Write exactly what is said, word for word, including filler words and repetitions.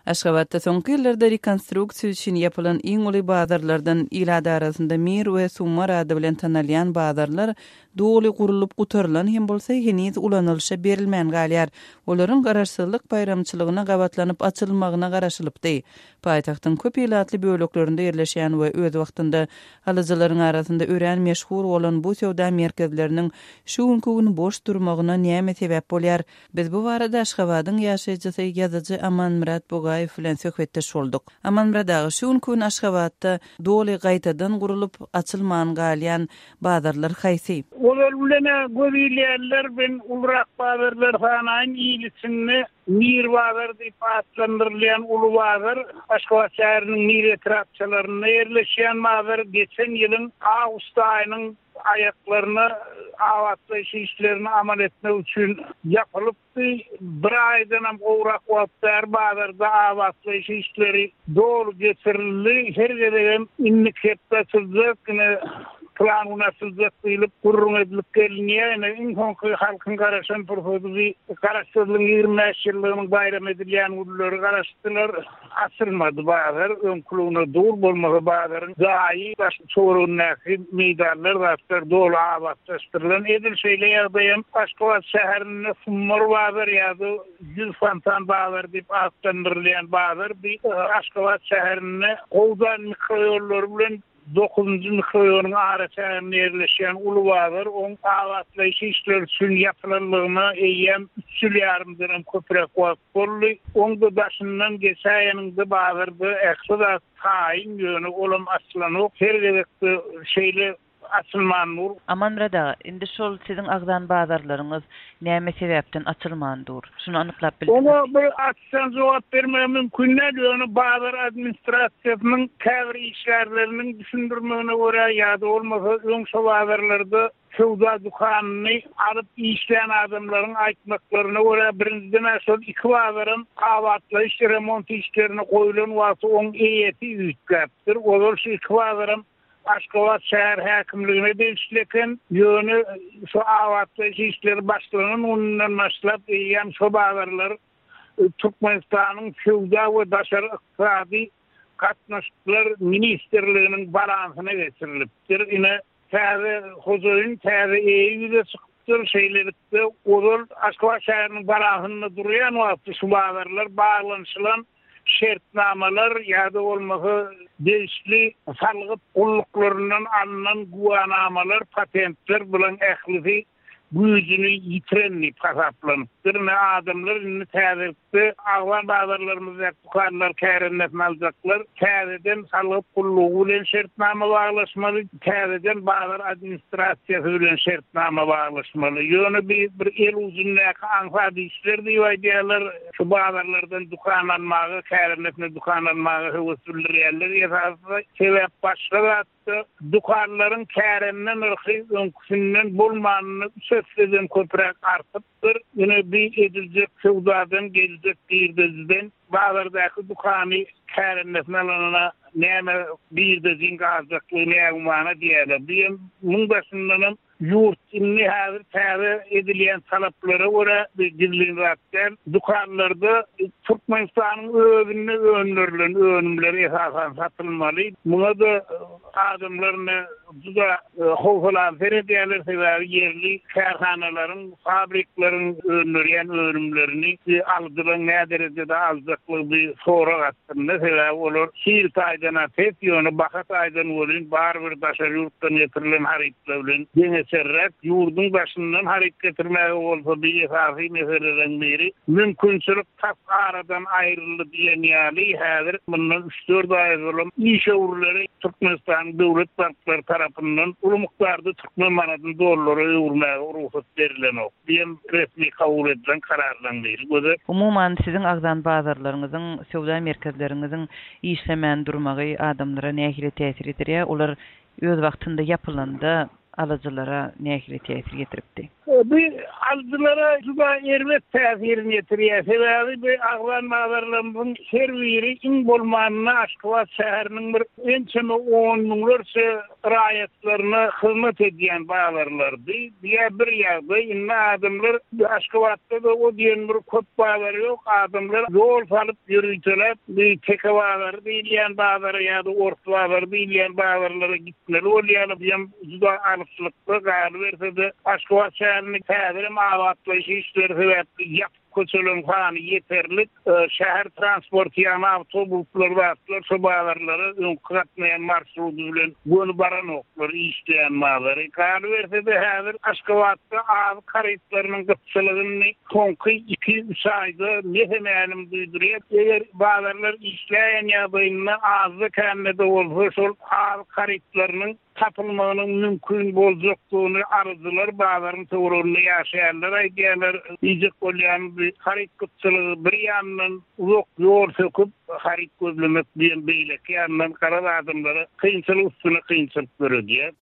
Aşgabatda soňky ýyllarda rekonstruksiýa üçin ýapylan iň uly bazarlardan ýylada arasynda Mir we Sumar ady bilen tanalýan bazarlar doly gurulyp gutarlan hem bolsa heniz ulanylşa berilmän galýar. Olaryň garaşsyzlyk bayramçylygyna gabatlanyp açylmagyna garaşylypdy. Paýtagtyň köp ýylatly böleklerinde ýerleşýän we öz wagtynda alyjylaryň arasynda ören meşhur bolan bu sowda merkezleriniň şu gün boş durmagyna näme sebäp bolýar? Biz bu barada Aşgabatyň ýaşaýjysy ýazyjy Amanmurat Bogaýew bilen söhbetde şolduk. Amanmurat agy şu gün Aşgabatda doly gaýtadan gurulyp açylman galýan bazarlar haýsy? Olar bilen göýleýärler ben ulrak bazarlar sanaýyn ýylysyny Mir bazar diýip adlandyrylýan uly bazar Aşgabat şäheriniň Mir etrapçylaryna ýerleşýän bazar geçen ýylyň awgust aýynyň ayaklarına avatlaş işlerini amal etmek için yapılıptı. Bir aydan hem uğrak vakitler bazarda avatlaş işleri doğru getirildi. Her gelen inlik hep açılacak. Plan unasılacak deyilip kurrum edilip geliniyor. Yani insan halkın karışan profesyonel karıştırılığın yirmi beş yıllığının bayram edilen uluları karıştırdılar. Asılmadı bazar. Ön kuluğuna doğru bulmadı bazarın. Zayi başı sorunlaki meydanlar vasıtlar dolu avatlaştırılan. Edil şeyle yardayım. Aşgabat şäherinde Sumar bazar yadı. Yüz fantan bazar deyip adlandırılan bazar. Aşgabat şäherinde Owdan mikroyolları bilen dokuzuncu mikroyolun arasına yerleşen ulu bazar, onun avatlayışı işler üçün yapılanlığına eyyem üçül yarımdırım köprek vakit bollu. Onun da başından geçayanın da bazarda ekstra tayin yönü olum aslanı her gerekli şeyle açılman nur. Amanmurat ağa, indi şol sizin agdan bazarlarınız näme sebäpden açylman dur? Şunu anyklap bildirin. Ona bir açsan jogap bermem mümkin näme? Bazar administrasiýasynyň käbir işlerleriniň düşündirmegine görä ýa-da bolmasa öň şo bazarlarda sowda dukanyny alyp işleýän adamlaryň aýtmaklaryna görä birinciden aşağı iki bazarın awatlaş remont işlerini goýulan wagty oň eýeti üýtgäpdir. Olar şu iki bazarın Aşgabat şäher häkimligine değişleken ýöne şu awatlaş işleri başlanan ondan başlap ýa şu bazarlar Türkmenistanyň sowda we daşary ykdysady gatnaşyklar ministerliginiň balansyna geçirilipdir. Ine täze hojaýyn täze eýide çykdyr şeýlerikde olar Aşgabat şäheriniň balansyna durýan wagty şu bazarlar bağlanşylan şertnamalar ýa-da bolmasa değişli salgyp gulluklaryndan alınan guwanamalar, patentler bilen ählisi güýjüni ýitirenni hasaplanıpdyr. Ne adamlar indi täzekde aglan bazarlarymyzda dukanlar kärenletini aljaklar. Täzeden salgyp gullugy bilen şertnama baglaşmaly, täzeden bazar administrasiýasy bilen şertnama baglaşmaly. Ýöne bir bir el uzunlygy anfady işler diýýärler. Şu bazarlardan dukan almagy, kärenletini dukan almagy höwüslendirýärler. Ýa-da sebäp başga dukanların kärenden ırky öňküsinden bolmanyny söýsledem köprek artypdyr. Ýene bir ediljek sowdadan geljek diýildizden bazardaky dukany kärendesine alanyna näme bir-de zingajakly näme mana diýerler. Diýen muňdaşyndan yurt inni häzir täze edilýän talaplara görä diýilýär. Dukanlarda Türkmenistanyň özüne önlerilen önümleri esasan satylmaly. Muňa da adamlaryny juda howlan berýärler sebäbi yerli kärhanalaryň, fabriklaryň önlerýän önümlerini aldylan näderejede aljakly bir sorak atdyrdy. Sebäbi olar şeýle taýdana tep ýöne bahat aýdan bolyn bar bir daşary ýurtdan getirilen haryplar bilen serrek yurdun başından hareket getirmeye olsa bir esasî meseleden biri mümkünçülük tak aradan ayrıldı diyen yani hazır bundan üç dört ay zulüm iş uğurları Türkmenistan devlet bankları tarafından ulu miktarda Türkmen manatının doları uğurmaya ruhsat verilen o. Diyen resmi kabul edilen karardan değil. Umuman sizin agdan bazarlarınızın, sowda merkezlerinizin işlemen durmagy adamlara nähile täsir eder ya? Olar öz wagtynda yapylandy. alıcılara nähili tesir getiripdi? Bir alıcılara juda ermet täsirini getiriyor. Sebebi bir aglan magarlarının her biri in bolmanyna Aşgabat şäheriniň bir ençeme on miňlerçe raýatlaryna hyzmat edýän baýlarlardy. Diýe bir ýagda inne adamlar Aşgabatda da o diýen bir köp baýlar ýok. Adamlar yol salyp ýürüýtüler. Bir tekewalary diýilýän baýlary ýa-da orta baýlary diýilýän baýlarlara gitdiler. Ol ýaly juda alypçylykda galy berse Aşgabat şäherini täzerim awatlaýyş işleri sebäpli ýap köçelen fan yeterlik şäher transporty ýa-ni awtobuslar wagtlar şu baýlarlara öňkatmaýan marşrut bilen gönü baran oklar işleýän maýlary galy berse-de häzir Aşgabatda az karytlarynyň gypçylygyny konky iki üç aýda nähemänim duýdurýar. Eger baýlarlar işleýän ýa-da azly kämmede bolsa şol az karytlarynyň tapylmagynyň mümkin boljakdygyny arzylar baýlaryň töwereğinde ýaşaýanlar aýdýarlar. Ýyjak bolýan bir harit gypçylygy bir ýandan uzak ýol söküp harit gözlemek bilen beýleki ýandan garaz adamlara kynçylyk üstüne kynçylyk berýär.